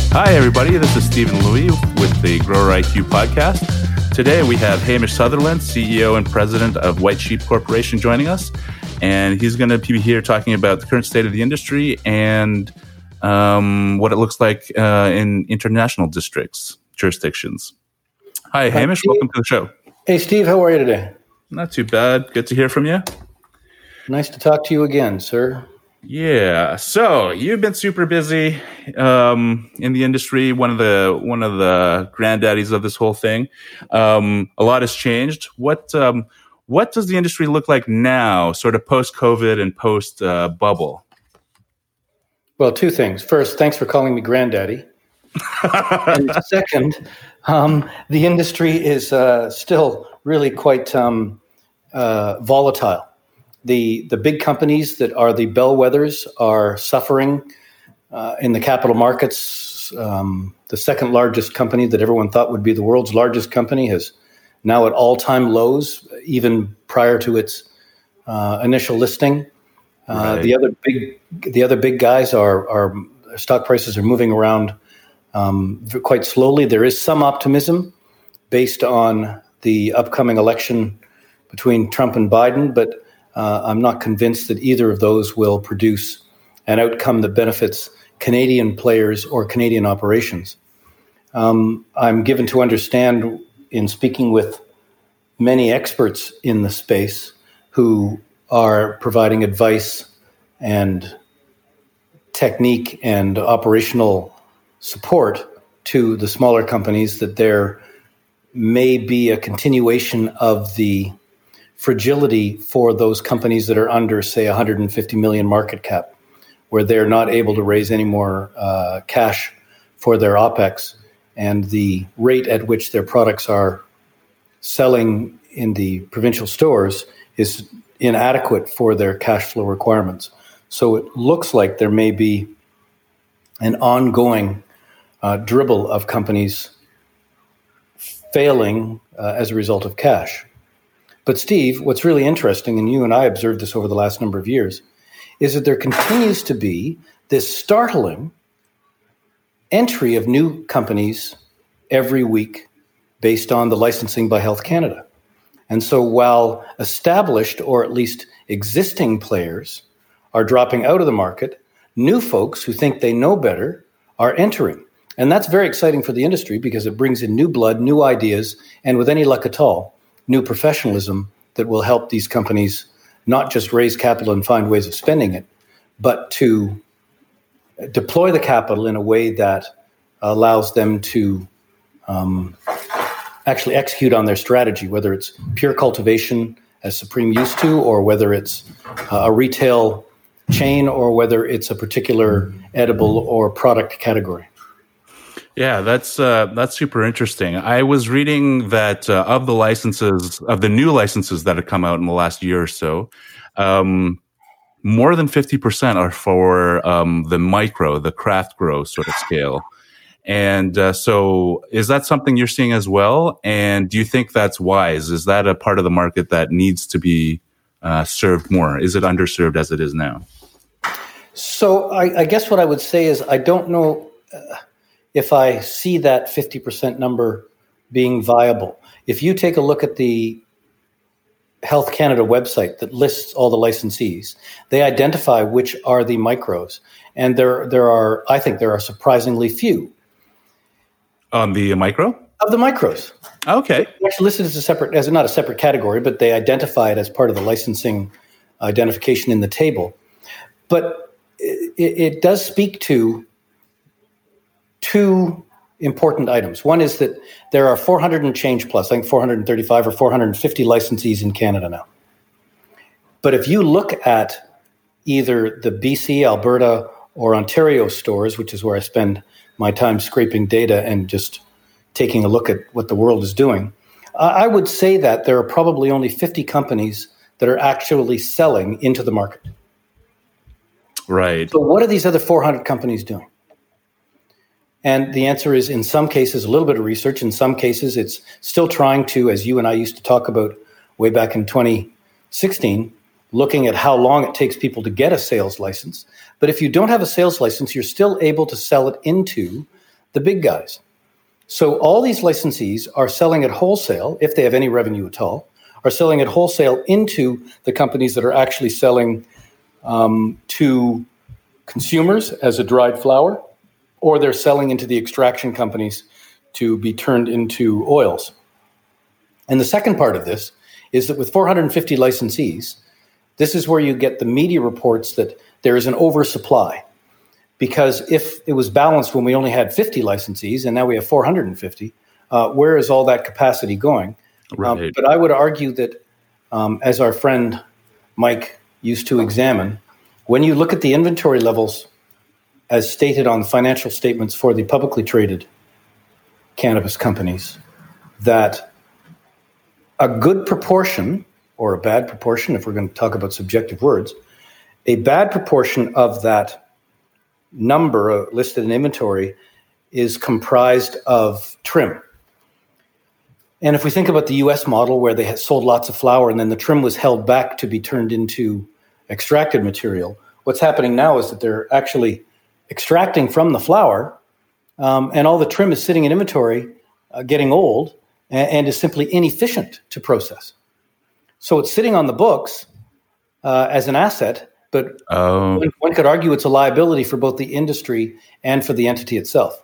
Hi, everybody. This is Stephen Louie with the Grower IQ podcast. Today, we have Hamish Sutherland, CEO and president of White Sheep Corporation, joining us. And he's going to be here talking about the current state of the industry and what it looks like in international jurisdictions. Hi, Hamish. Steve. Welcome to the show. Hey, Steve. How are you today? Not too bad. Good to hear from you. Nice to talk to you again, sir. Yeah. So you've been super busy in the industry. One of the granddaddies of this whole thing. A lot has changed. What does the industry look like now, sort of post-COVID and post-bubble? Well, two things. First, thanks for calling me granddaddy. And second, the industry is still really quite volatile. The big companies that are the bellwethers are suffering in the capital markets. The second largest company that everyone thought would be the world's largest company is now at all-time lows, even prior to its initial listing. Right. The other big guys are stock prices are moving around quite slowly. There is some optimism based on the upcoming election between Trump and Biden, but I'm not convinced that either of those will produce an outcome that benefits Canadian players or Canadian operations. I'm given to understand in speaking with many experts in the space who are providing advice and technique and operational support to the smaller companies, that there may be a continuation of the fragility for those companies that are under, say, 150 million market cap, where they're not able to raise any more cash for their OPEX, and the rate at which their products are selling in the provincial stores is inadequate for their cash flow requirements. So it looks like there may be an ongoing dribble of companies failing as a result of cash. But Steve, what's really interesting, and you and I observed this over the last number of years, is that there continues to be this startling entry of new companies every week based on the licensing by Health Canada. And so while established or at least existing players are dropping out of the market, new folks who think they know better are entering. And that's very exciting for the industry because it brings in new blood, new ideas, and with any luck at all, new professionalism that will help these companies not just raise capital and find ways of spending it, but to deploy the capital in a way that allows them to actually execute on their strategy, whether it's pure cultivation as Supreme used to, or whether it's a retail chain, or whether it's a particular edible or product category. Yeah, that's super interesting. I was reading that of the new licenses that have come out in the last year or so, more than 50% are for the craft grow sort of scale. And so is that something you're seeing as well? And do you think that's wise? Is that a part of the market that needs to be served more? Is it underserved as it is now? So I guess what I would say is I don't know if I see that 50% number being viable. If you take a look at the Health Canada website that lists all the licensees, they identify which are the micros, and I think there are surprisingly few. On the micro? Of the micros. Okay. They're actually listed as not a separate category, but they identify it as part of the licensing identification in the table. But it does speak to two important items. One is that there are 400 and change plus, I think 435 or 450 licensees in Canada now. But if you look at either the BC, Alberta, or Ontario stores, which is where I spend my time scraping data and just taking a look at what the world is doing, I would say that there are probably only 50 companies that are actually selling into the market. Right. So what are these other 400 companies doing? And the answer is, in some cases, a little bit of research. In some cases, it's still trying to, as you and I used to talk about way back in 2016, looking at how long it takes people to get a sales license. But if you don't have a sales license, you're still able to sell it into the big guys. So all these licensees are selling at wholesale, if they have any revenue at all, are selling at wholesale into the companies that are actually selling to consumers as a dried flower, or they're selling into the extraction companies to be turned into oils. And the second part of this is that with 450 licensees, this is where you get the media reports that there is an oversupply. Because if it was balanced when we only had 50 licensees and now we have 450, where is all that capacity going? Right. But I would argue that, as our friend Mike used to examine, when you look at the inventory levels as stated on financial statements for the publicly traded cannabis companies, that a good proportion, or a bad proportion, if we're going to talk about subjective words, a bad proportion of that number listed in inventory is comprised of trim. And if we think about the US model where they had sold lots of flower and then the trim was held back to be turned into extracted material, what's happening now is that they're actually extracting from the flower, and all the trim is sitting in inventory, getting old, and is simply inefficient to process. So it's sitting on the books as an asset, but one could argue it's a liability for both the industry and for the entity itself.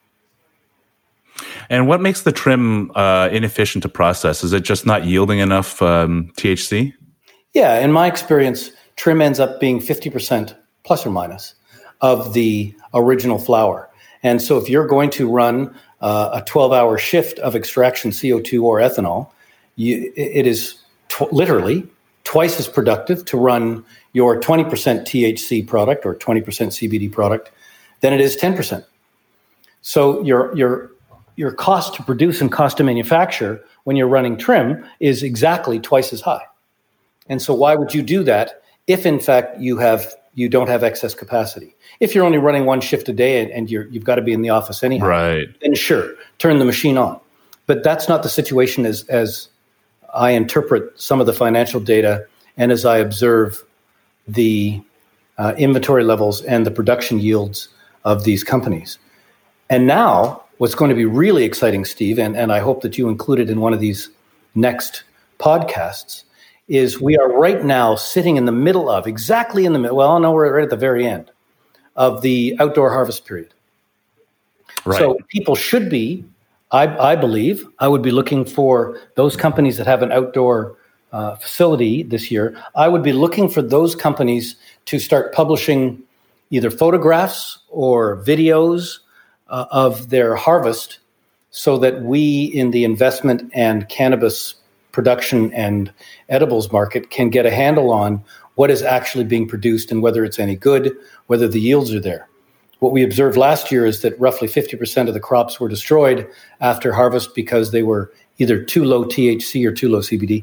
And what makes the trim inefficient to process? Is it just not yielding enough THC? Yeah, in my experience, trim ends up being 50% plus or minus of the original flower. And so if you're going to run a 12-hour shift of extraction CO2 or ethanol, it is literally twice as productive to run your 20% THC product or 20% CBD product than it is 10%. So your cost to produce and cost to manufacture when you're running trim is exactly twice as high. And so why would you do that if in fact you don't have excess capacity? If you're only running one shift a day and you've got to be in the office anyhow, right, then sure, turn the machine on. But that's not the situation as I interpret some of the financial data and as I observe the inventory levels and the production yields of these companies. And now what's going to be really exciting, Steve, and I hope that you include it in one of these next podcasts, is we are right now sitting in the middle of, exactly in the middle, well, no, we're right at the very end of the outdoor harvest period. Right. So people should be, I believe, I would be looking for those companies that have an outdoor facility this year. I would be looking for those companies to start publishing either photographs or videos of their harvest so that we in the investment and cannabis production and edibles market can get a handle on what is actually being produced and whether it's any good, whether the yields are there. What we observed last year is that roughly 50% of the crops were destroyed after harvest because they were either too low THC or too low CBD,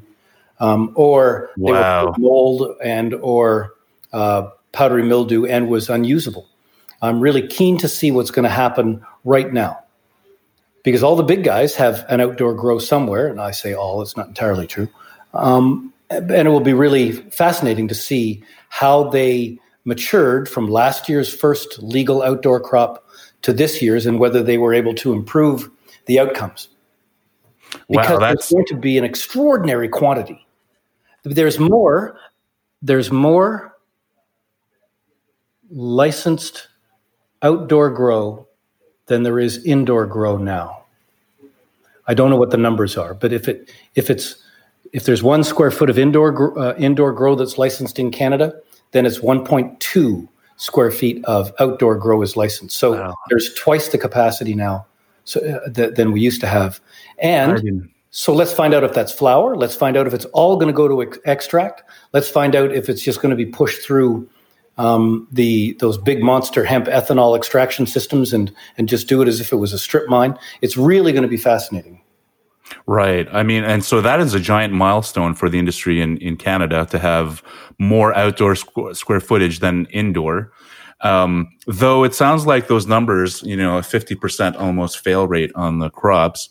or they were mold and or powdery mildew and was unusable. I'm really keen to see what's going to happen right now, because all the big guys have an outdoor grow somewhere, and I say all, it's not entirely true. And it will be really fascinating to see how they matured from last year's first legal outdoor crop to this year's and whether they were able to improve the outcomes. Because there's going to be an extraordinary quantity. There's more licensed outdoor grow than there is indoor grow now. I don't know what the numbers are, but if there's 1 square foot of indoor grow that's licensed in Canada, then it's 1.2 square feet of outdoor grow is licensed. So there's twice the capacity now than we used to have. And so let's find out if that's flower. Let's find out if it's all going to go to extract. Let's find out if it's just going to be pushed through those big monster hemp ethanol extraction systems and just do it as if it was a strip mine. It's really going to be fascinating. Right. I mean, and so that is a giant milestone for the industry in Canada to have more outdoor square footage than indoor. Though it sounds like those numbers, a 50% almost fail rate on the crops.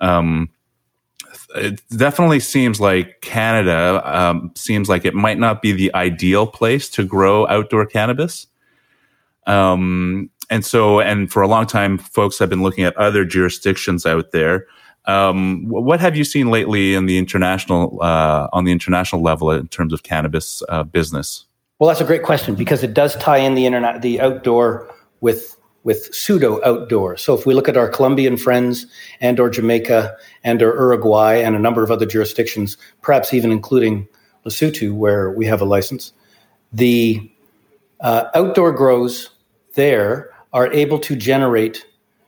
It definitely seems like Canada seems like it might not be the ideal place to grow outdoor cannabis. And and for a long time, folks have been looking at other jurisdictions out there. What have you seen lately in the on the international level in terms of cannabis business? Well, that's a great question because it does tie in the outdoor with pseudo outdoor. So if we look at our Colombian friends or Jamaica or Uruguay and a number of other jurisdictions, perhaps even including Lesotho, where we have a license, the outdoor grows there are able to generate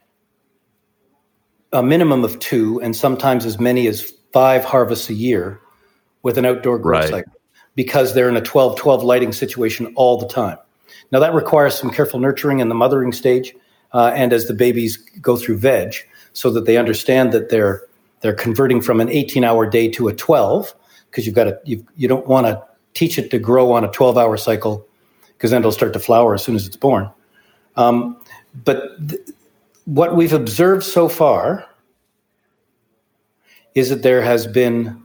a minimum of 2 and sometimes as many as 5 harvests a year with an outdoor grow cycle because they're in a 12-12 lighting situation all the time. Now, that requires some careful nurturing in the mothering stage and as the babies go through veg so that they understand that they're converting from an 18-hour day to a 12 because you don't want to teach it to grow on a 12-hour cycle because then it'll start to flower as soon as it's born. What we've observed so far is that there has been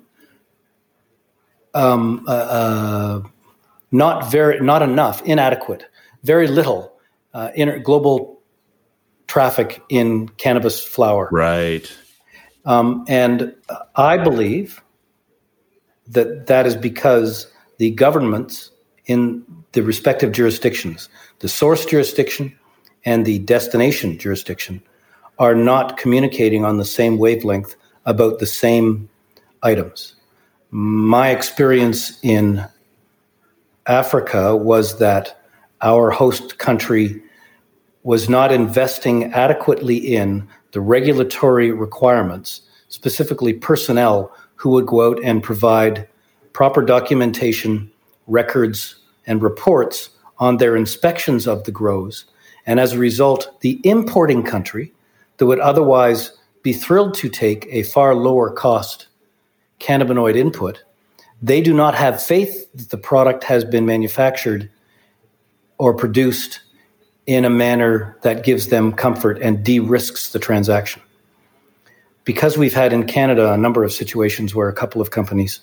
not enough, inadequate, very little global traffic in cannabis flower. Right. And I believe that is because the governments in the respective jurisdictions, the source jurisdiction and the destination jurisdiction, are not communicating on the same wavelength about the same items. My experience in Africa was that our host country was not investing adequately in the regulatory requirements, specifically personnel who would go out and provide proper documentation, records, and reports on their inspections of the grows. And as a result, the importing country that would otherwise be thrilled to take a far lower cost cannabinoid input, they do not have faith that the product has been manufactured or produced in a manner that gives them comfort and de-risks the transaction. Because we've had in Canada a number of situations where a couple of companies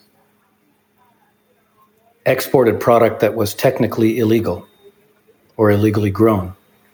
exported product that was technically illegal or illegally grown,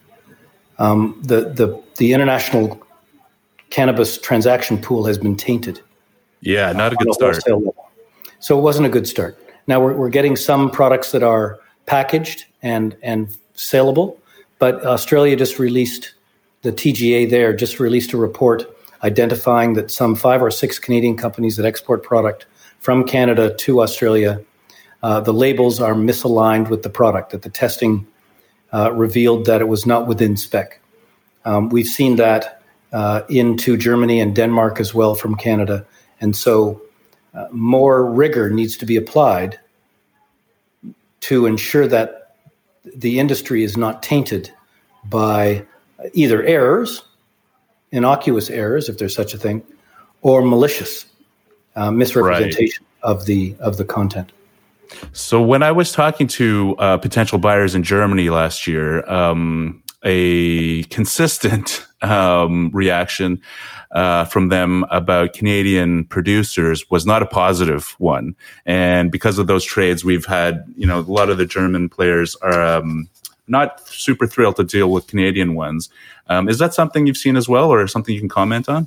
the international cannabis transaction pool has been tainted. Yeah, not a good start. So it wasn't a good start. Now we're getting some products that are packaged and saleable, but Australia just released, the TGA there just released a report identifying that some 5 or 6 Canadian companies that export product from Canada to Australia, the labels are misaligned with the product, that the testing revealed that it was not within spec. We've seen that into Germany and Denmark as well from Canada. And so more rigor needs to be applied to ensure that the industry is not tainted by either errors, innocuous errors, if there's such a thing, or malicious misrepresentation of the content. So when I was talking to potential buyers in Germany last year, a consistent reaction from them about Canadian producers was not a positive one. And because of those trades, we've had, a lot of the German players are not super thrilled to deal with Canadian ones. Is that something you've seen as well, or something you can comment on?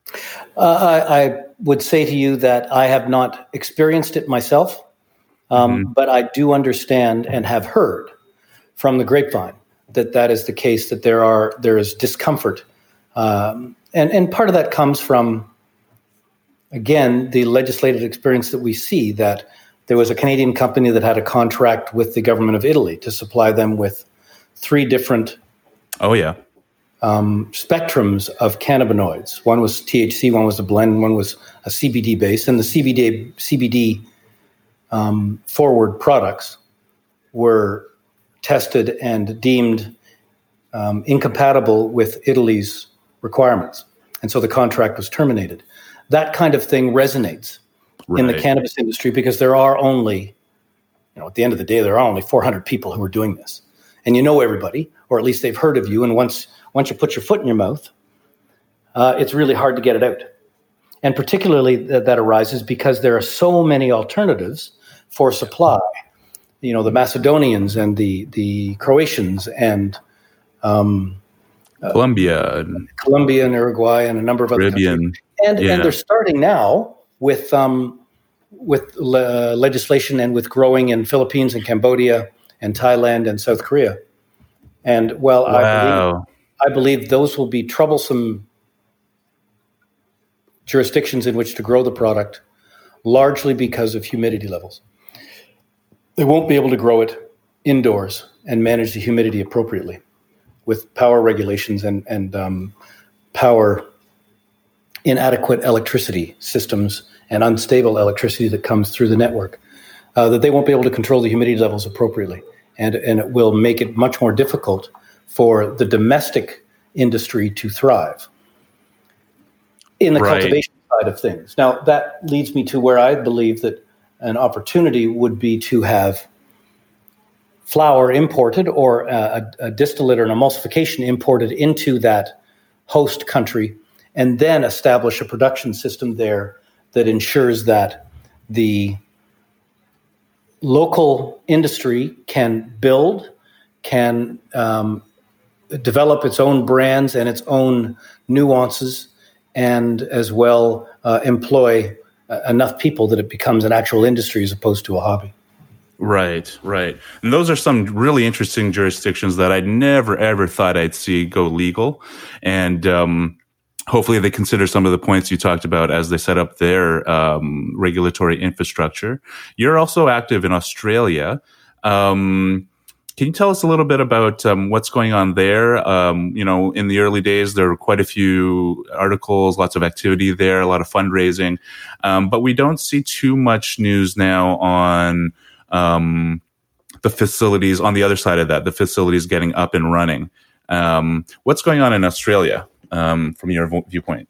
I would say to you that I have not experienced it myself, but I do understand and have heard from the grapevine that is the case, that there is discomfort. And part of that comes from, again, the legislative experience that we see, that there was a Canadian company that had a contract with the government of Italy to supply them with 3 different spectrums of cannabinoids. One was THC, one was a blend, one was a CBD base. And the CBD forward products were tested and deemed incompatible with Italy's requirements. And so the contract was terminated. That kind of thing resonates in the cannabis industry because there are only, at the end of the day, there are only 400 people who are doing this. And you know everybody, or at least they've heard of you. And once you put your foot in your mouth, it's really hard to get it out. And particularly that arises because there are so many alternatives for supply. The Macedonians and the Croatians and Colombia, and Uruguay, and a number of other countries. And they're starting now with legislation and with growing in Philippines and Cambodia and Thailand and South Korea. And I believe those will be troublesome jurisdictions in which to grow the product, largely because of humidity levels. They won't be able to grow it indoors and manage the humidity appropriately with power regulations and power inadequate electricity systems and unstable electricity that comes through the network, that they won't be able to control the humidity levels appropriately. And it will make it much more difficult for the domestic industry to thrive in the cultivation side of things. Now, that leads me to where I believe that an opportunity would be to have flower imported or a distillate or an emulsification imported into that host country, and then establish a production system there that ensures that the local industry can develop its own brands and its own nuances, and as well employ enough people that it becomes an actual industry as opposed to a hobby. Right. And those are some really interesting jurisdictions that I never, ever thought I'd see go legal. And hopefully they consider some of the points you talked about as they set up their regulatory infrastructure. You're also active in Australia. Can you tell us a little bit about what's going on there? In the early days, there were quite a few articles, lots of activity there, a lot of fundraising. But we don't see too much news now on the facilities on the other side of that, the facilities getting up and running. What's going on in Australia from your viewpoint?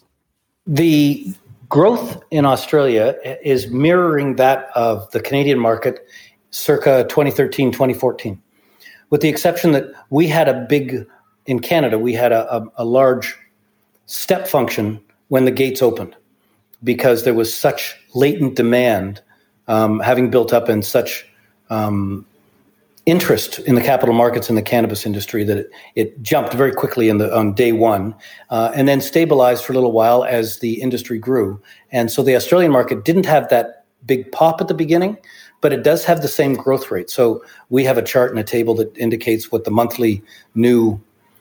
The growth in Australia is mirroring that of the Canadian market circa 2013, 2014, with the exception that we had in Canada, we had a large step function when the gates opened, because there was such latent demand having built up and such interest in the capital markets in the cannabis industry that it jumped very quickly on day one, and then stabilized for a little while as the industry grew. And so the Australian market didn't have that big pop at the beginning, but it does have the same growth rate. So we have a chart and a table that indicates what the monthly new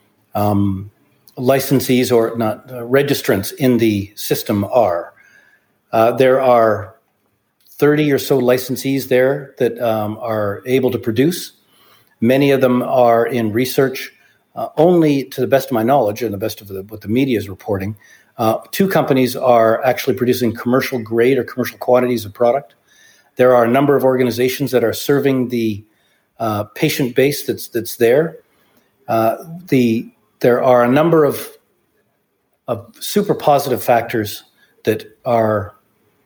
licensees or not registrants in the system are. There are 30 or so licensees there that are able to produce. Many of them are in research. Only, to the best of my knowledge and the best of what the media is reporting, 2 companies are actually producing commercial grade or commercial quantities of product. There are a number of organizations that are serving the patient base that's there. There are a number of super positive factors that are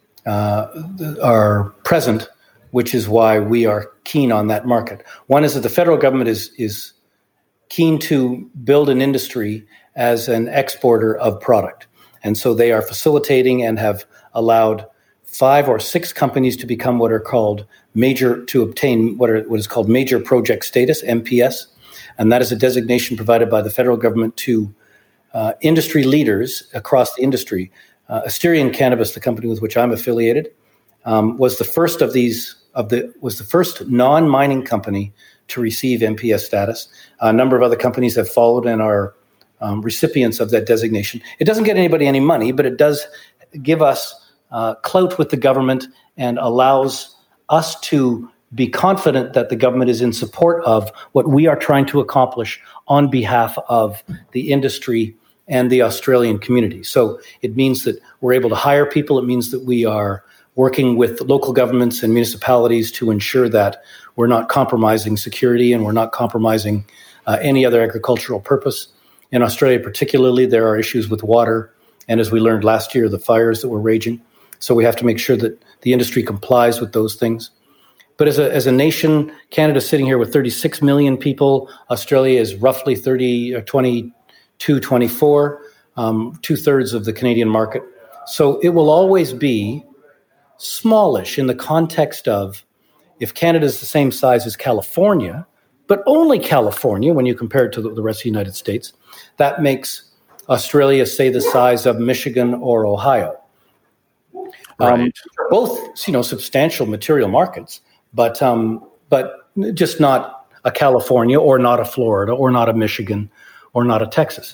present, which is why we are keen on that market. One is that the federal government is keen to build an industry as an exporter of product. And so they are facilitating and have allowed 5 or 6 companies to become what are called obtain what is called major project status, MPS. And that is a designation provided by the federal government to industry leaders across the industry. Asterion Cannabis, the company with which I'm affiliated, was the first was the first non-mining company to receive MPS status. A number of other companies have followed and are recipients of that designation. It doesn't get anybody any money, but it does give us clout with the government and allows us to be confident that the government is in support of what we are trying to accomplish on behalf of the industry and the Australian community. So it means that we're able to hire people. It means that we are working with local governments and municipalities to ensure that we're not compromising security and we're not compromising any other agricultural purpose. In Australia particularly, there are issues with water, and as we learned last year, the fires that were raging. So we have to make sure that the industry complies with those things. But as a nation, Canada's sitting here with 36 million people. Australia is roughly 22, 24, 2/3 of the Canadian market. So it will always be smallish in the context of, if Canada is the same size as California, but only California, when you compare it to the rest of the United States, that makes Australia, say, the size of Michigan or Ohio. Right. Both, substantial material markets, but just not a California or not a Florida or not a Michigan or not a Texas.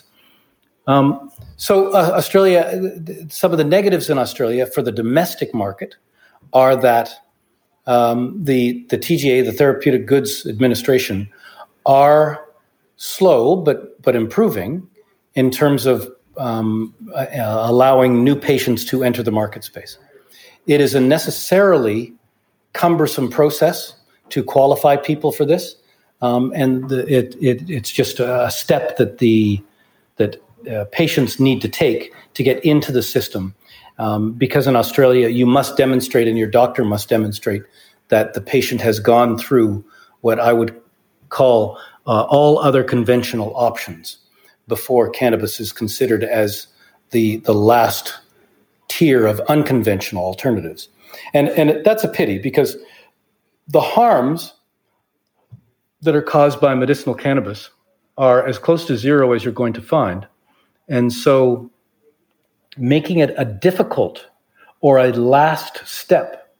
So Australia, some of the negatives in Australia for the domestic market are that the TGA, the Therapeutic Goods Administration, are slow but improving in terms of allowing new patients to enter the market space. It is a necessarily cumbersome process to qualify people for this, and it's just a step that patients need to take to get into the system. Because in Australia, you must demonstrate, and your doctor must demonstrate, that the patient has gone through what I would call all other conventional options before cannabis is considered as the last tier of unconventional alternatives. And that's a pity, because the harms that are caused by medicinal cannabis are as close to zero as you're going to find. And so making it a difficult or a last step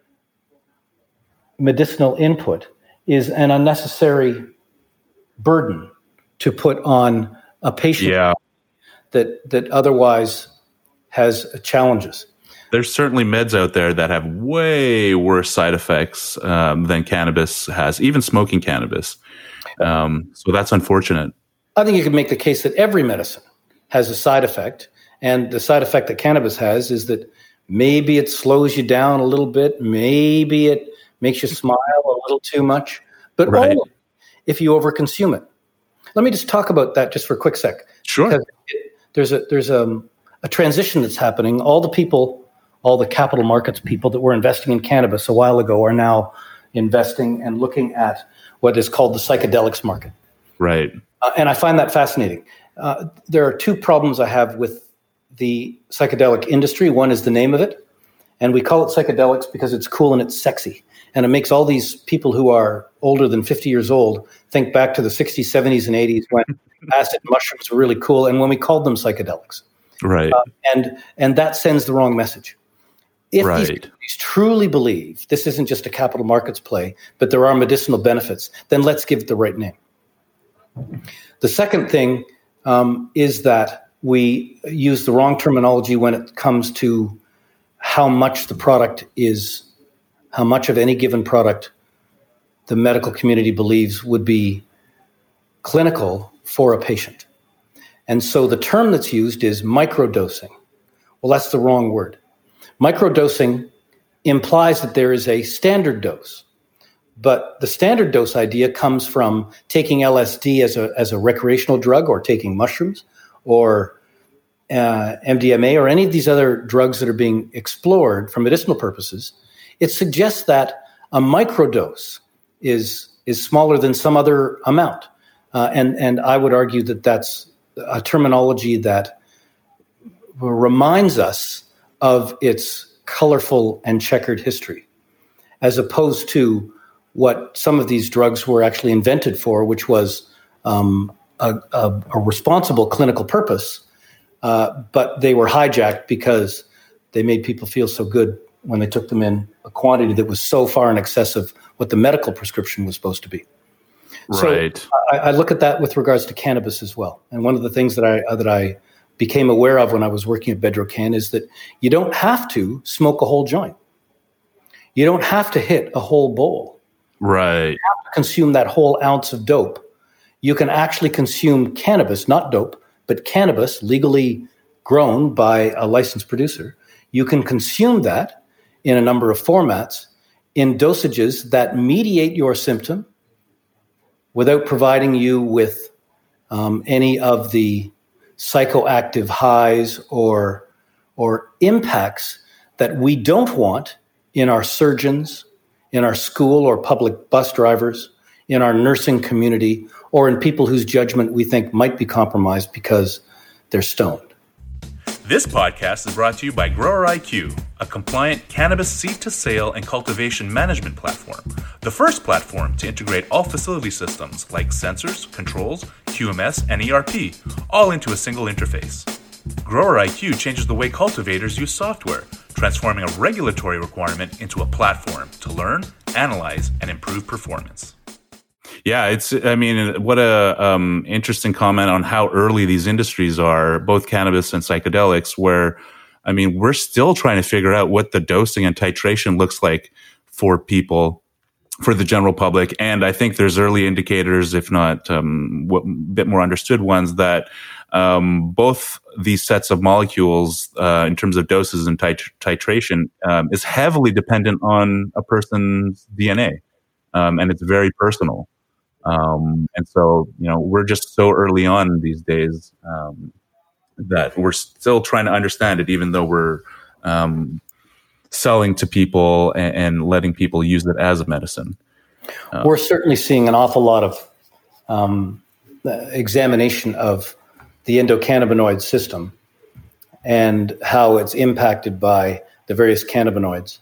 medicinal input is an unnecessary burden to put on a patient that otherwise has challenges. There's certainly meds out there that have way worse side effects than cannabis has, even smoking cannabis. So that's unfortunate. I think you can make the case that every medicine has a side effect. And the side effect that cannabis has is that maybe it slows you down a little bit. Maybe it makes you smile a little too much. But only if you overconsume it. Let me just talk about that just for a quick sec. Sure. Because there's a transition that's happening. All the capital markets people that were investing in cannabis a while ago are now investing and looking at what is called the psychedelics market. Right. And I find that fascinating. There are two problems I have with the psychedelic industry. One is the name of it. And we call it psychedelics because it's cool and it's sexy. And it makes all these people who are older than 50 years old think back to the 60s, 70s, and 80s when acid mushrooms were really cool and when we called them psychedelics. Right. And that sends the wrong message. If these companies truly believe this isn't just a capital markets play, but there are medicinal benefits, then let's give it the right name. The second thing is that we use the wrong terminology when it comes to how much of any given product the medical community believes would be clinical for a patient. And so the term that's used is microdosing. Well, that's the wrong word. Microdosing implies that there is a standard dose. But the standard dose idea comes from taking LSD as a recreational drug, or taking mushrooms, or MDMA, or any of these other drugs that are being explored for medicinal purposes. It suggests that a microdose is smaller than some other amount. And I would argue that that's a terminology that reminds us of its colorful and checkered history, as opposed to what some of these drugs were actually invented for, which was a responsible clinical purpose, but they were hijacked because they made people feel so good when they took them in a quantity that was so far in excess of what the medical prescription was supposed to be. Right. So I look at that with regards to cannabis as well. And one of the things that I became aware of when I was working at Bedrocan is that you don't have to smoke a whole joint. You don't have to hit a whole bowl. Right. You have to consume that whole ounce of dope. You can actually consume cannabis, not dope, but cannabis legally grown by a licensed producer. You can consume that in a number of formats in dosages that mediate your symptom without providing you with any of the psychoactive highs or impacts that we don't want in our surgeons, in our school or public bus drivers, in our nursing community, or in people whose judgment we think might be compromised because they're stoned. This podcast is brought to you by Grower IQ, a compliant cannabis seed-to-sale and cultivation management platform. The first platform to integrate all facility systems like sensors, controls, QMS, and ERP, all into a single interface. Grower IQ changes the way cultivators use software, transforming a regulatory requirement into a platform to learn, analyze, and improve performance. Yeah, what a interesting comment on how early these industries are, both cannabis and psychedelics, where, we're still trying to figure out what the dosing and titration looks like for people, for the general public. And I think there's early indicators, if not a bit more understood ones, that both these sets of molecules, in terms of doses and titration, is heavily dependent on a person's DNA. And it's very personal. And so, we're just so early on these days that we're still trying to understand it, even though we're selling to people and letting people use it as a medicine. We're certainly seeing an awful lot of examination of the endocannabinoid system and how it's impacted by the various cannabinoids,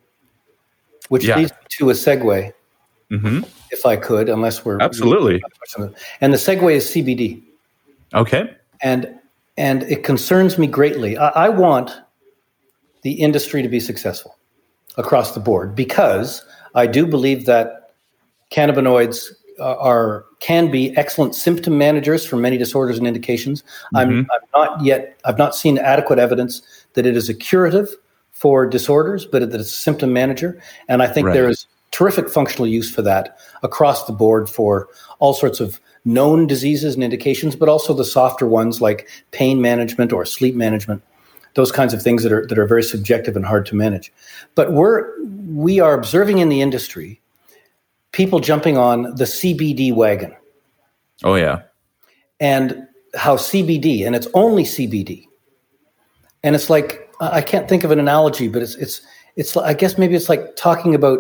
which leads me to a segue. Mm-hmm. If I could, unless we're absolutely. And the segue is CBD. Okay. And it concerns me greatly. I want the industry to be successful across the board because I do believe that cannabinoids can be excellent symptom managers for many disorders and indications. Mm-hmm. I've not seen adequate evidence that it is a curative for disorders, but that it's a symptom manager. And I think there is terrific functional use for that across the board for all sorts of known diseases and indications, but also the softer ones like pain management or sleep management, those kinds of things that are very subjective and hard to manage. But we are observing in the industry people jumping on the CBD wagon. Oh yeah. And how CBD, and it's only CBD. And it's like, I can't think of an analogy, but it's I guess maybe it's like talking about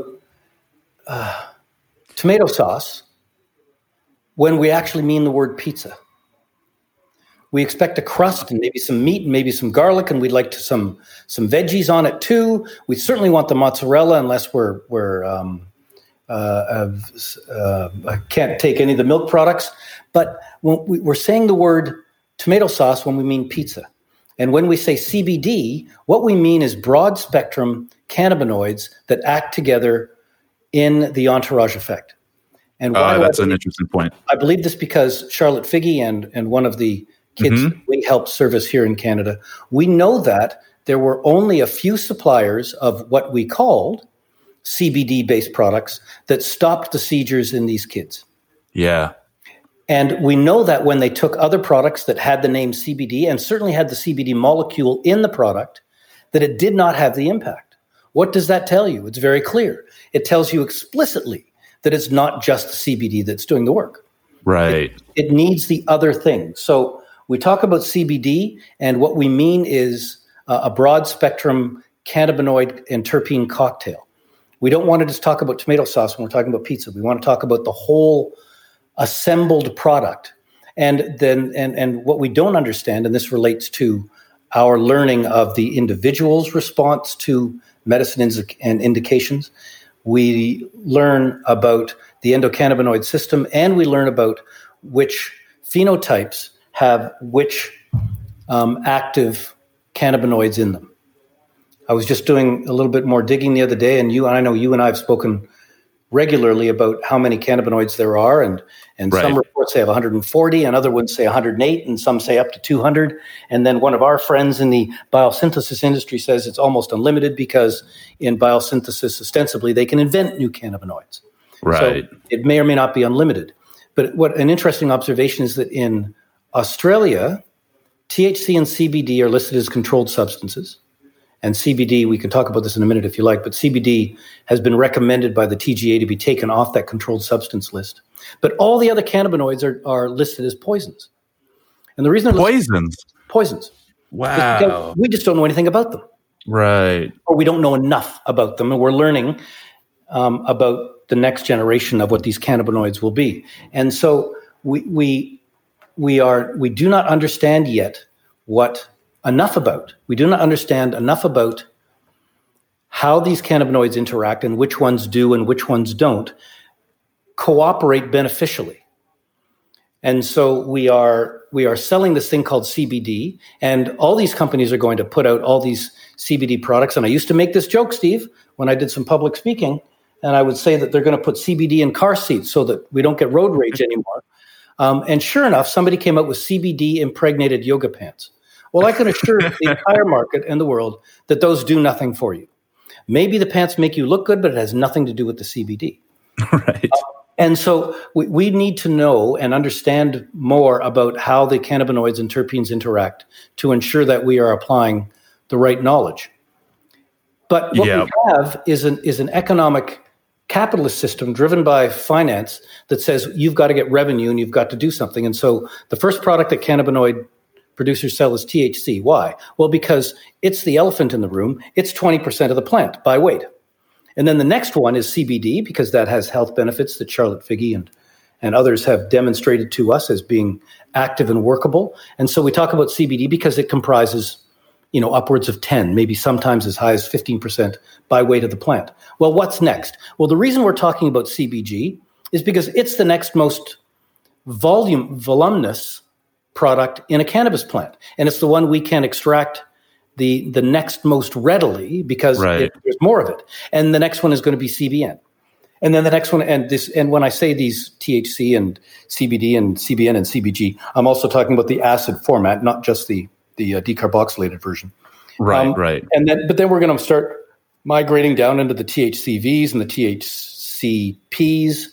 tomato sauce when we actually mean the word pizza. We expect a crust and maybe some meat and maybe some garlic, and we'd like some veggies on it too. We certainly want the mozzarella, unless I can't take any of the milk products. But when we're saying the word tomato sauce when we mean pizza. And when we say CBD, what we mean is broad spectrum cannabinoids that act together in the entourage effect. And that's an interesting point. I believe this because Charlotte Figge and one of the kids we helped service here in Canada, we know that there were only a few suppliers of what we called CBD-based products that stopped the seizures in these kids. Yeah. And we know that when they took other products that had the name CBD and certainly had the CBD molecule in the product, that it did not have the impact. What does that tell you? It's very clear. It tells you explicitly that it's not just the CBD that's doing the work. Right. It needs the other thing. So we talk about CBD, and what we mean is a broad spectrum cannabinoid and terpene cocktail. We don't want to just talk about tomato sauce when we're talking about pizza. We want to talk about the whole assembled product. And what we don't understand, and this relates to our learning of the individual's response to medicine and indications, we learn about the endocannabinoid system, and we learn about which phenotypes have which active cannabinoids in them. I was just doing a little bit more digging the other day, and I know you and I have spoken regularly about how many cannabinoids there are, and some reports say 140, and other ones say 108, and some say up to 200. And then one of our friends in the biosynthesis industry says it's almost unlimited because in biosynthesis, ostensibly, they can invent new cannabinoids. Right. So it may or may not be unlimited. But what an interesting observation is that in Australia, THC and CBD are listed as controlled substances. And CBD, we can talk about this in a minute if you like, but CBD has been recommended by the TGA to be taken off that controlled substance list. But all the other cannabinoids are listed as poisons. And the reason they're poisons. Wow. We just don't know anything about them. Right. Or we don't know enough about them. And we're learning about the next generation of what these cannabinoids will be. And so we do not understand yet what enough about. We do not understand enough about how these cannabinoids interact and which ones do and which ones don't cooperate beneficially. And so we are selling this thing called CBD, and all these companies are going to put out all these CBD products. And I used to make this joke, Steve, when I did some public speaking, and I would say that they're going to put CBD in car seats so that we don't get road rage anymore. And sure enough, somebody came out with CBD impregnated yoga pants. Well, I can assure the entire market and the world that those do nothing for you. Maybe the pants make you look good, but it has nothing to do with the CBD. Right. And so we need to know and understand more about how the cannabinoids and terpenes interact to ensure that we are applying the right knowledge. But what we have is an economic capitalist system driven by finance that says you've got to get revenue and you've got to do something. And so the first product that cannabinoid producers sell is THC. Why? Well, because it's the elephant in the room. It's 20% of the plant by weight. And then the next one is CBD, because that has health benefits that Charlotte Figi and others have demonstrated to us as being active and workable. And so we talk about CBD because it comprises, upwards of 10, maybe sometimes as high as 15% by weight of the plant. Well, what's next? Well, the reason we're talking about CBG is because it's the next most voluminous product in a cannabis plant. And it's the one we can extract the next most readily because there's more of it. And the next one is going to be CBN. And then the next one, and when I say these THC and CBD and CBN and CBG, I'm also talking about the acid format, not just the decarboxylated version. Right. But then we're going to start migrating down into the THCVs and the THCPs,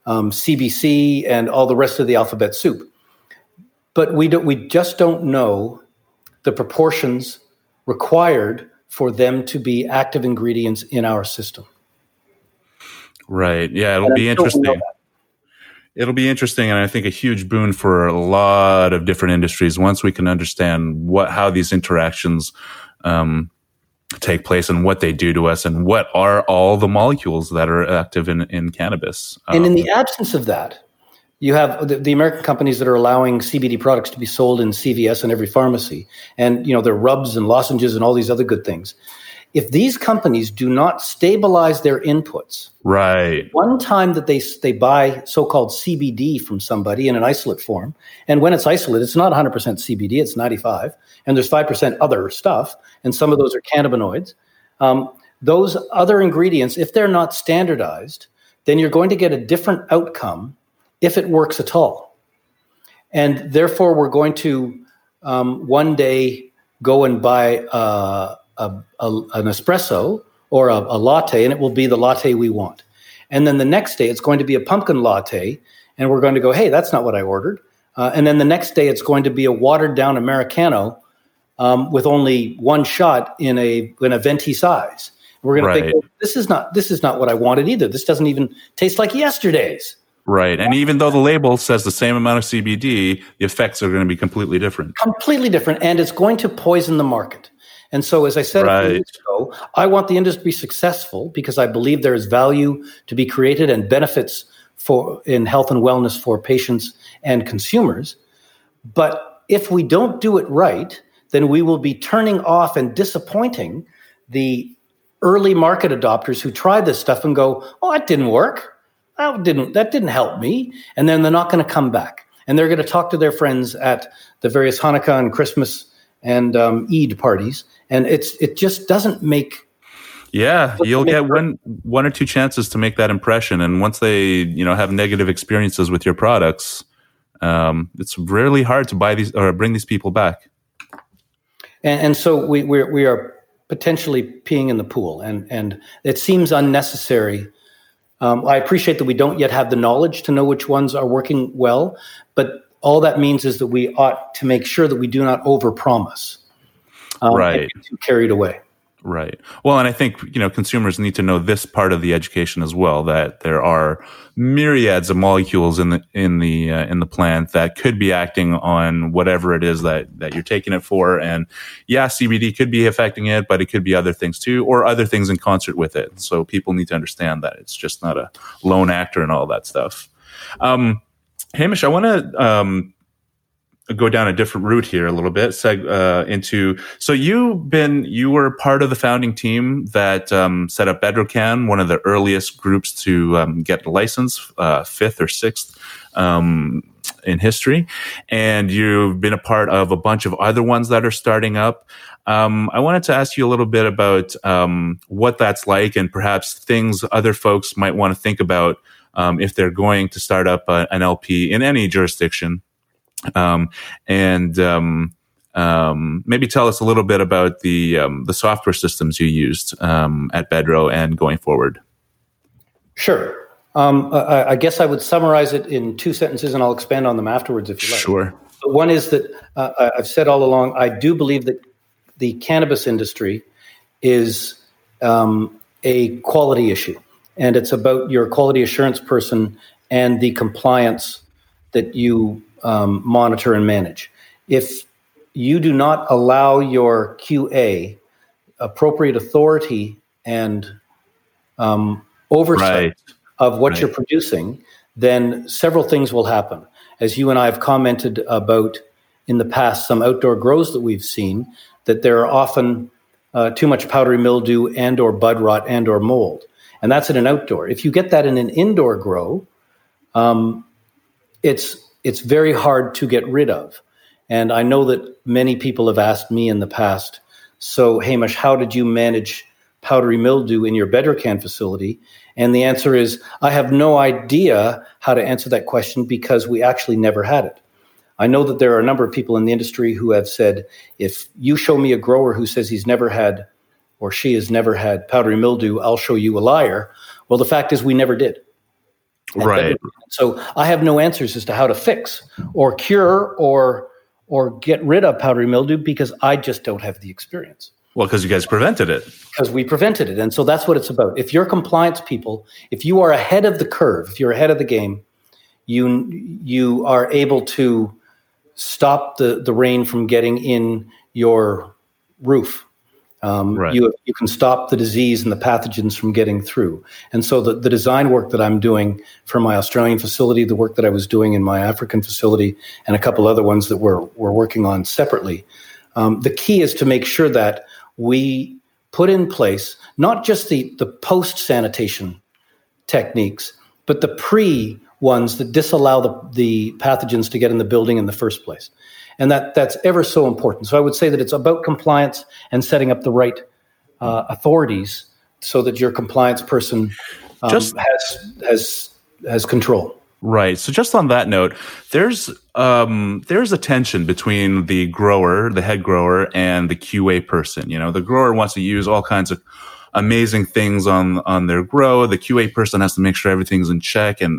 CBC, and all the rest of the alphabet soup. But we just don't know the proportions required for them to be active ingredients in our system. Right. Yeah, it'll be interesting. It'll be interesting, and I think a huge boon for a lot of different industries once we can understand how these interactions take place and what they do to us and what are all the molecules that are active in cannabis. And in the absence of that, you have the American companies that are allowing CBD products to be sold in CVS and every pharmacy, and their rubs and lozenges and all these other good things. If these companies do not stabilize their inputs, right, one time that they buy so-called CBD from somebody in an isolate form, and when it's isolate, it's not 100% CBD, it's 95, and there's 5% other stuff, and some of those are cannabinoids. Those other ingredients, if they're not standardized, then you're going to get a different outcome if it works at all. And therefore, we're going to one day go and buy an espresso or a latte, and it will be the latte we want. And then the next day, it's going to be a pumpkin latte, and we're going to go, hey, that's not what I ordered. And then the next day, it's going to be a watered-down Americano with only one shot in a venti size. We're going to think, well, this is not what I wanted either. This doesn't even taste like yesterday's. Right. And even though the label says the same amount of CBD, the effects are going to be completely different. Completely different. And it's going to poison the market. And so, as I said a few minutes ago, I want the industry to be successful because I believe there is value to be created and benefits in health and wellness for patients and consumers. But if we don't do it right, then we will be turning off and disappointing the early market adopters who try this stuff and go, oh, it didn't work. That didn't help me. And then they're not going to come back. And they're going to talk to their friends at the various Hanukkah and Christmas and Eid parties. And it just doesn't make. Yeah, you'll get one or two chances to make that impression. And once they, have negative experiences with your products, it's really hard to buy these or bring these people back. And so we are potentially peeing in the pool, and it seems unnecessary. I appreciate that we don't yet have the knowledge to know which ones are working well, but all that means is that we ought to make sure that we do not overpromise. Right. And get too carried away. Right. Well, and I think, consumers need to know this part of the education as well, that there are myriads of molecules in the plant that could be acting on whatever it is that you're taking it for. And yeah, CBD could be affecting it, but it could be other things too, or other things in concert with it. So people need to understand that it's just not a lone actor and all that stuff. Hamish, I want to go down a different route here a little bit. So you were part of the founding team that set up Bedrocan, one of the earliest groups to get a license, fifth or sixth in history, and you've been a part of a bunch of other ones that are starting up. I wanted to ask you a little bit about what that's like, and perhaps things other folks might want to think about if they're going to start up an LP in any jurisdiction. Maybe tell us a little bit about the software systems you used at Bedro and going forward. Sure. I guess I would summarize it in 2 sentences, and I'll expand on them afterwards if you like. Sure. One is that I've said all along, I do believe that the cannabis industry is a quality issue, and it's about your quality assurance person and the compliance that you monitor and manage. If you do not allow your QA appropriate authority and oversight of what you're producing, then several things will happen. As you and I have commented about in the past, some outdoor grows that we've seen, that there are often too much powdery mildew and or bud rot and or mold. And that's in an outdoor. If you get that in an indoor grow, it's very hard to get rid of. And I know that many people have asked me in the past, so Hamish, how did you manage powdery mildew in your Bedrocan facility? And the answer is, I have no idea how to answer that question because we actually never had it. I know that there are a number of people in the industry who have said, if you show me a grower who says he's never had or she has never had powdery mildew, I'll show you a liar. Well, the fact is we never did. Right. So I have no answers as to how to fix or cure or get rid of powdery mildew because I just don't have the experience. Well, because you guys prevented it. Because we prevented it. And so that's what it's about. If you're compliance people, if you are ahead of the curve, if you're ahead of the game, you are able to stop the rain from getting in your roof. You can stop the disease and the pathogens from getting through. And so the design work that I'm doing for my Australian facility, the work that I was doing in my African facility, and a couple other ones that we're working on separately, the key is to make sure that we put in place not just the post-sanitation techniques, but the pre-ones that disallow the pathogens to get in the building in the first place. And that's ever so important. So I would say that it's about compliance and setting up the right authorities so that your compliance person has control. Right. So just on that note, there's a tension between the grower, the head grower, and the QA person. You know, the grower wants to use all kinds of amazing things on their grow. The QA person has to make sure everything's in check and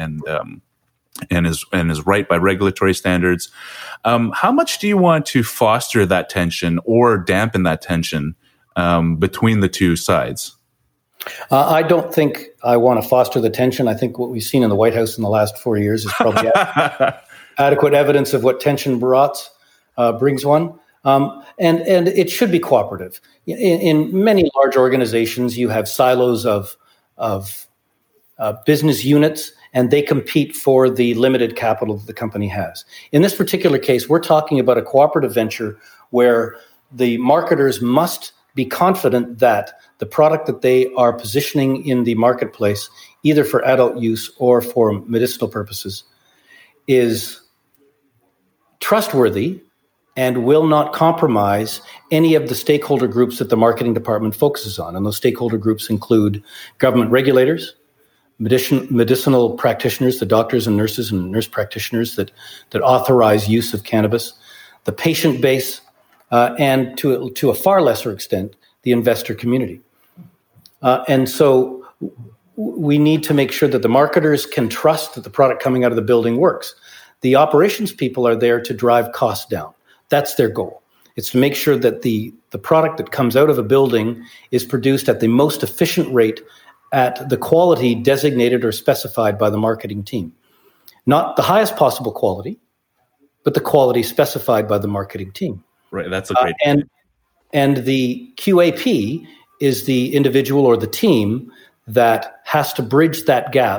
is right by regulatory standards. How much do you want to foster that tension or dampen that tension between the two sides? I don't think I want to foster the tension. I think what we've seen in the White House in the last 4 years is probably adequate evidence of what tension brings one. And it should be cooperative. In many large organizations, you have silos of business units, and they compete for the limited capital that the company has. In this particular case, we're talking about a cooperative venture where the marketers must be confident that the product that they are positioning in the marketplace, either for adult use or for medicinal purposes, is trustworthy and will not compromise any of the stakeholder groups that the marketing department focuses on. And those stakeholder groups include government regulators, medicinal practitioners, the doctors and nurses and nurse practitioners that authorize use of cannabis, the patient base, and to a far lesser extent, the investor community. And so we need to make sure that the marketers can trust that the product coming out of the building works. The operations people are there to drive costs down. That's their goal. It's to make sure that the product that comes out of a building is produced at the most efficient rate at the quality designated or specified by the marketing team. Not the highest possible quality, but the quality specified by the marketing team. Right, that's a great and the QAP is the individual or the team that has to bridge that gap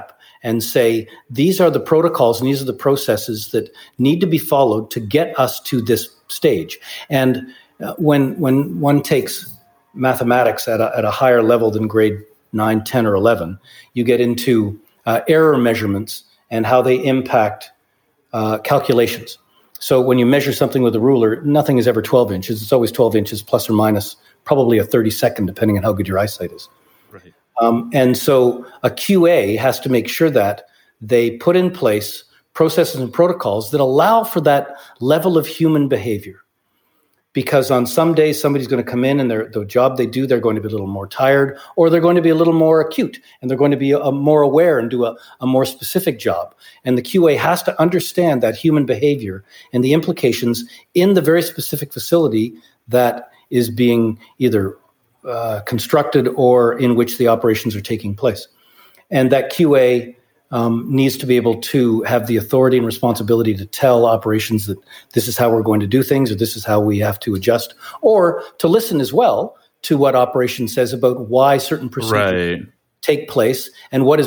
and say, these are the protocols and these are the processes that need to be followed to get us to this stage. And when one takes mathematics at a higher level than grade 9, 10, or 11, you get into error measurements and how they impact calculations. So when you measure something with a ruler, nothing is ever 12 inches. It's always 12 inches plus or minus probably a 32nd, depending on how good your eyesight is. Right. And so a QA has to make sure that they put in place processes and protocols that allow for that level of human behavior. Because on some days, somebody's going to come in and the job they do, they're going to be a little more tired, or they're going to be a little more acute, and they're going to be more aware and do a more specific job. And the QA has to understand that human behavior and the implications in the very specific facility that is being either constructed or in which the operations are taking place. And that QA needs to be able to have the authority and responsibility to tell operations that this is how we're going to do things, or this is how we have to adjust, or to listen as well to what operations says about why certain procedures take place and what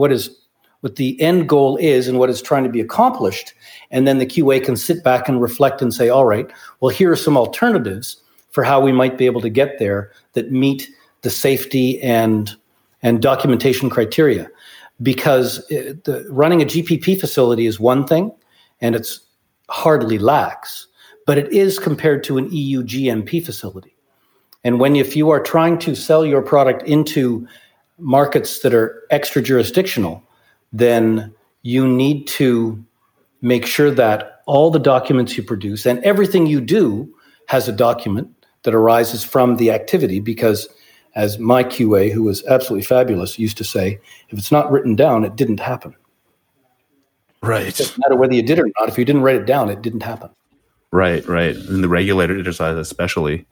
the end goal is and what is trying to be accomplished. And then the QA can sit back and reflect and say, all right, well, here are some alternatives for how we might be able to get there that meet the safety and documentation criteria. Because running a GPP facility is one thing, and it's hardly lax, but it is compared to an EU GMP facility. And if you are trying to sell your product into markets that are extra jurisdictional, then you need to make sure that all the documents you produce and everything you do has a document that arises from the activity, because as my QA, who was absolutely fabulous, used to say, if it's not written down, it didn't happen. Right. It doesn't matter whether you did or not. If you didn't write it down, it didn't happen. Right. And the regulators especially.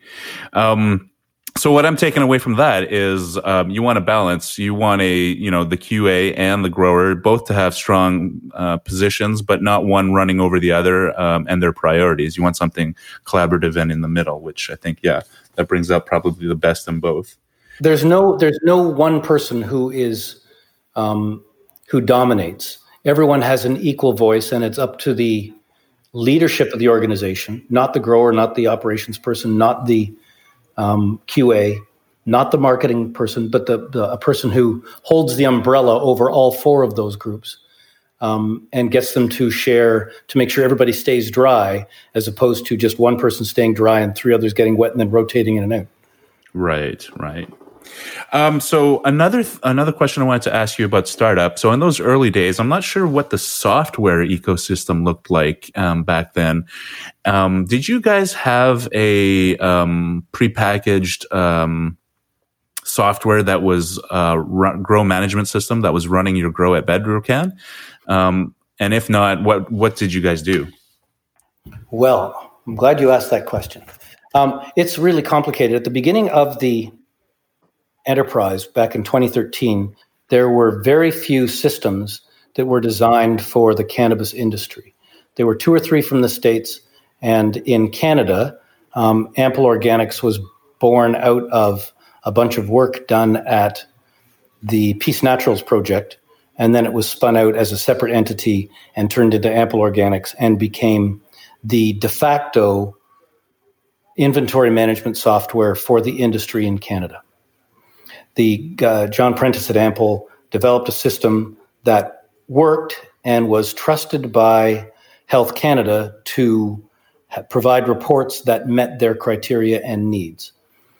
So what I'm taking away from that is you want a balance. You want the QA and the grower both to have strong positions, but not one running over the other and their priorities. You want something collaborative and in the middle, which I think, that brings out probably the best in both. There's no one person who is who dominates. Everyone has an equal voice, and it's up to the leadership of the organization, not the grower, not the operations person, not the QA, not the marketing person, but a person who holds the umbrella over all four of those groups and gets them to share to make sure everybody stays dry, as opposed to just one person staying dry and three others getting wet and then rotating in and out. Right. So another question I wanted to ask you about startup. So in those early days, I'm not sure what the software ecosystem looked like back then. Did you guys have a prepackaged software that was grow management system that was running your grow at Bedrocan? And if not, what did you guys do? Well, I'm glad you asked that question. It's really complicated. At the beginning of the enterprise back in 2013, there were very few systems that were designed for the cannabis industry. There were 2 or 3 from the States, and in Canada, Ample Organics was born out of a bunch of work done at the Peace Naturals project, and then it was spun out as a separate entity and turned into Ample Organics and became the de facto inventory management software for the industry in Canada. John Prentice at Ample developed a system that worked and was trusted by Health Canada to provide reports that met their criteria and needs.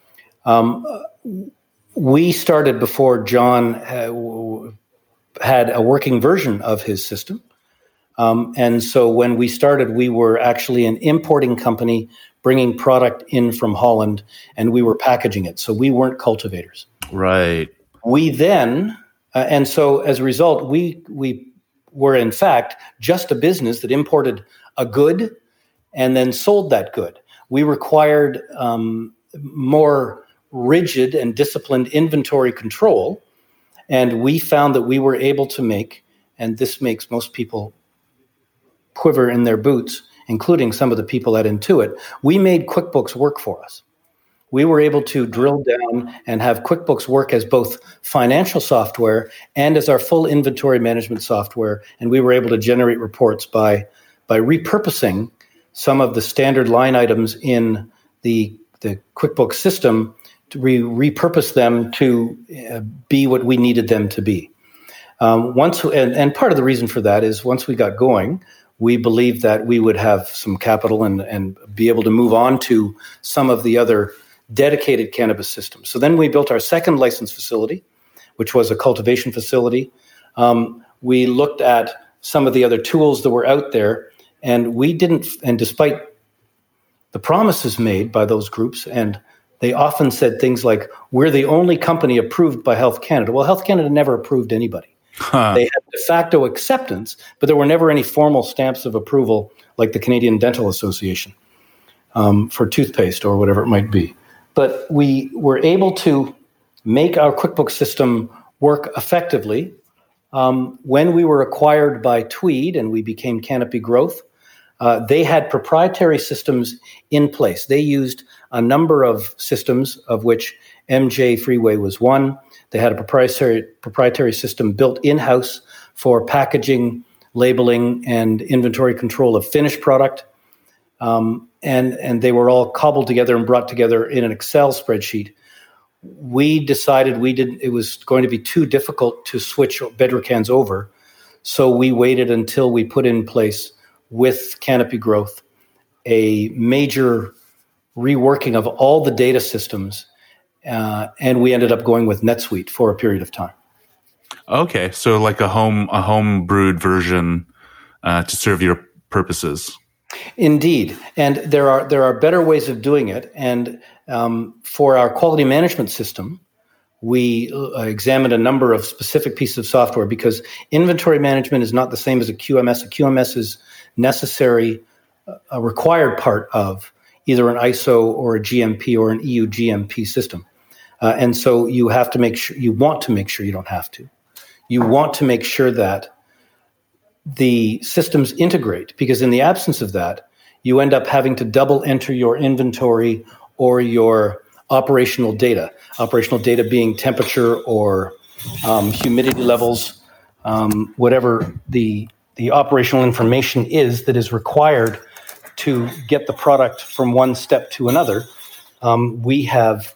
We started before John had a working version of his system. And so when we started, we were actually an importing company bringing product in from Holland, and we were packaging it. So we weren't cultivators. Right. We then, and so as a result, we were in fact just a business that imported a good and then sold that good. We required more rigid and disciplined inventory control, and we found that we were able to make, and this makes most people quiver in their boots, including some of the people at Intuit, we made QuickBooks work for us. we were able to drill down and have QuickBooks work as both financial software and as our full inventory management software. And we were able to generate reports by repurposing some of the standard line items in the QuickBooks system to repurpose them to be what we needed them to be. And part of the reason for that is once we got going, we believed that we would have some capital and be able to move on to some of the other dedicated cannabis systems. So then we built our second license facility, which was a cultivation facility. We looked at some of the other tools that were out there, and despite the promises made by those groups, and they often said things like, we're the only company approved by Health Canada. Well, Health Canada never approved anybody. They had de facto acceptance, but there were never any formal stamps of approval like the Canadian Dental Association for toothpaste or whatever it might be. But we were able to make our QuickBooks system work effectively. When we were acquired by Tweed and we became Canopy Growth, they had proprietary systems in place. They used a number of systems, of which MJ Freeway was one. They had a proprietary system built in-house for packaging, labeling, and inventory control of finished product. And they were all cobbled together and brought together in an Excel spreadsheet. We decided it was going to be too difficult to switch Bedrocans over. So we waited until we put in place with Canopy Growth a major reworking of all the data systems. And we ended up going with NetSuite for a period of time. Okay, so like a home brewed version to serve your purposes. Indeed, and there are better ways of doing it. And for our quality management system, we examined a number of specific pieces of software because inventory management is not the same as a QMS. A QMS is necessary, a required part of either an ISO or a GMP or an EU GMP system. And so you have to make sure, you want to make sure you don't have to. You want to make sure that the systems integrate, because in the absence of that, you end up having to double enter your inventory or your operational data being temperature or humidity levels, whatever the operational information is that is required to get the product from one step to another. We have,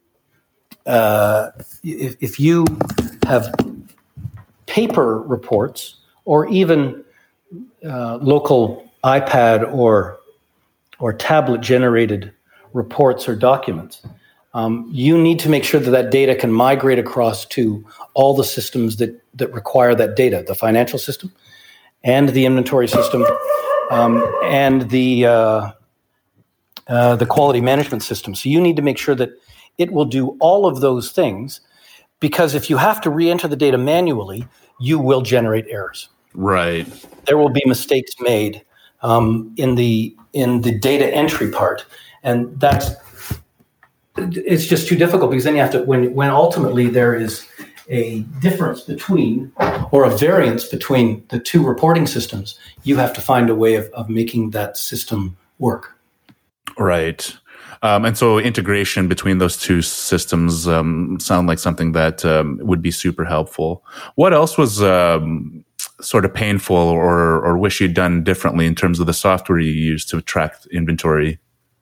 if you have paper reports or even local iPad or tablet generated reports or documents, you need to make sure that data can migrate across to all the systems that require that data, the financial system and the inventory system and the quality management system. So you need to make sure that it will do all of those things, because if you have to re-enter the data manually, you will generate errors. Right. There will be mistakes made in the data entry part, and it's just too difficult, because then you have to, when ultimately there is a difference between, or a variance between the two reporting systems, you have to find a way of making that system work. Right. And so integration between those two systems sound like something that would be super helpful. What else was sort of painful or wish you'd done differently in terms of the software you used to track inventory?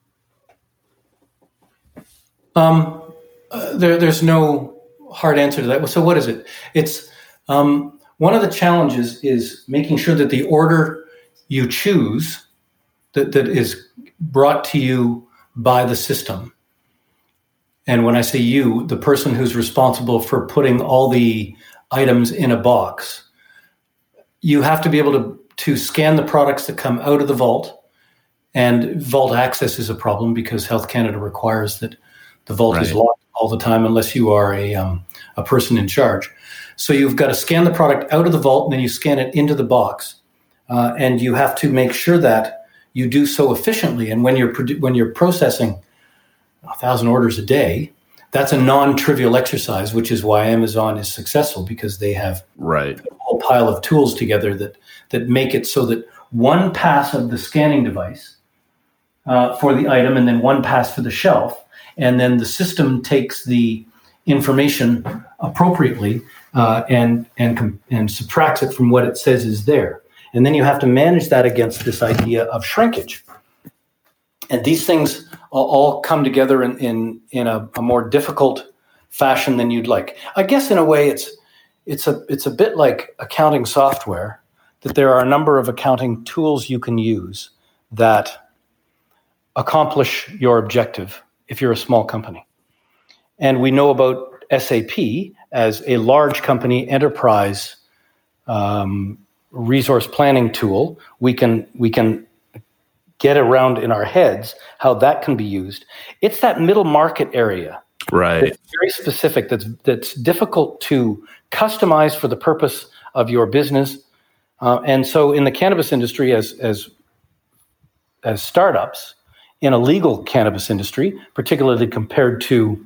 There's no hard answer to that. So what is it? It's one of the challenges is making sure that the order you choose that is brought to you by the system. And when I say you, the person who's responsible for putting all the items in a box, you have to be able to scan the products that come out of the vault. And vault access is a problem because Health Canada requires that the vault is locked all the time unless you are a person in charge. So you've got to scan the product out of the vault, and then you scan it into the box. And you have to make sure that you do so efficiently. And when you're processing 1,000 orders a day, that's a non-trivial exercise, which is why Amazon is successful, because they have a whole pile of tools together that make it so that one pass of the scanning device for the item and then one pass for the shelf, and then the system takes the information appropriately and subtracts it from what it says is there. And then you have to manage that against this idea of shrinkage. And these things all come together in a more difficult fashion than you'd like. I guess in a way it's a bit like accounting software, that there are a number of accounting tools you can use that accomplish your objective if you're a small company. And we know about SAP as a large company enterprise resource planning tool. We can get around in our heads how that can be used. It's that middle market area, right? That's very specific. That's difficult to customize for the purpose of your business. And so, in the cannabis industry, as startups in a legal cannabis industry, particularly compared to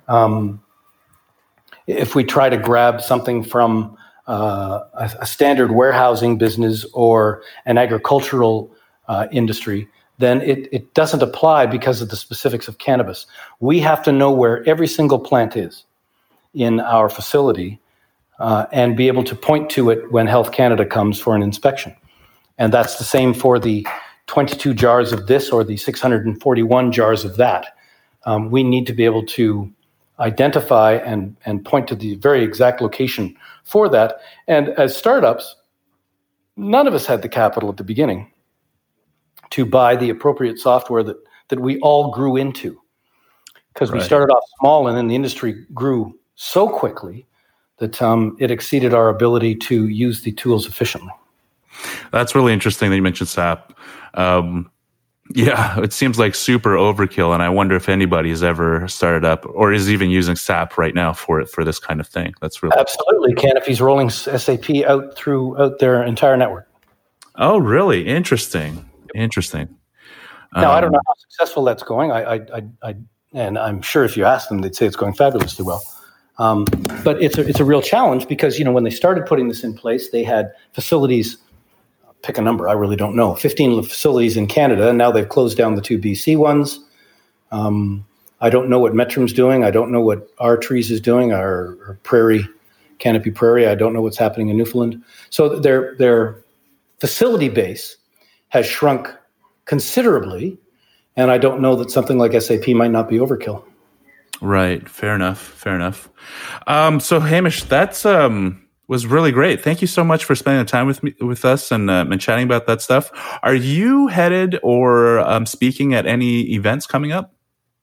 if we try to grab something from a standard warehousing business or an agricultural industry, then it doesn't apply because of the specifics of cannabis. We have to know where every single plant is in our facility and be able to point to it when Health Canada comes for an inspection. And that's the same for the 22 jars of this or the 641 jars of that. We need to be able to identify and point to the very exact location for that. And as startups, none of us had the capital at the beginning to buy the appropriate software that we all grew into. Because we started off small, and then the industry grew so quickly that it exceeded our ability to use the tools efficiently. That's really interesting that you mentioned SAP. Yeah, it seems like super overkill, and I wonder if anybody has ever started up or is even using SAP right now for this kind of thing. That's really absolutely. Canopy's rolling SAP out throughout their entire network. Oh, really? Interesting. Now, I don't know how successful that's going. And I'm sure if you ask them, they'd say it's going fabulously well. But it's a real challenge because, when they started putting this in place, they had facilities, pick a number, I really don't know, 15 facilities in Canada, and now they've closed down the 2 BC ones. I don't know what Metrum's doing. I don't know what our Trees is doing, our Canopy Prairie. I don't know what's happening in Newfoundland. So their facility base has shrunk considerably, and I don't know that something like SAP might not be overkill. Right. Fair enough. So Hamish, that's was really great. Thank you so much for spending the time with us and chatting about that stuff. Are you headed or speaking at any events coming up?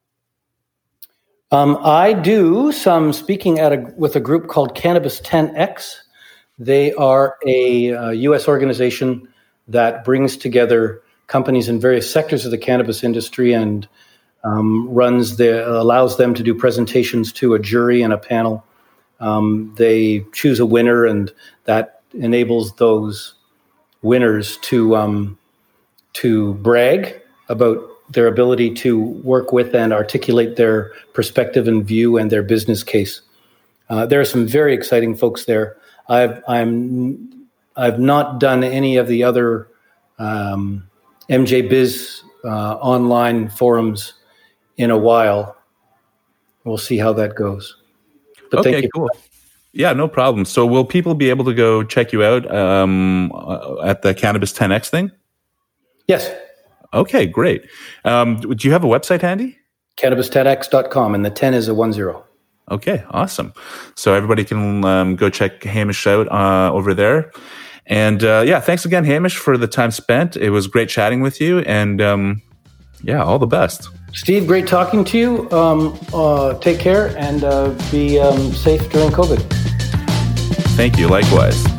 I do some speaking with a group called Cannabis 10X. They are a U.S. organization that brings together companies in various sectors of the cannabis industry and allows them to do presentations to a jury and a panel. They choose a winner, and that enables those winners to brag about their ability to work with and articulate their perspective and view and their business case. There are some very exciting folks there. I've not done any of the other MJ Biz online forums in a while. We'll see how that goes. But okay, thank you. Cool. Yeah, no problem. So will people be able to go check you out at the Cannabis 10X thing? Yes. Okay, great. Do you have a website handy? Cannabis10x.com, and the 10 is a 10. Okay, awesome. So everybody can go check Hamish out over there. And thanks again, Hamish, for the time spent. It was great chatting with you, and all the best. Steve, great talking to you. Take care and be safe during COVID. Thank you. Likewise.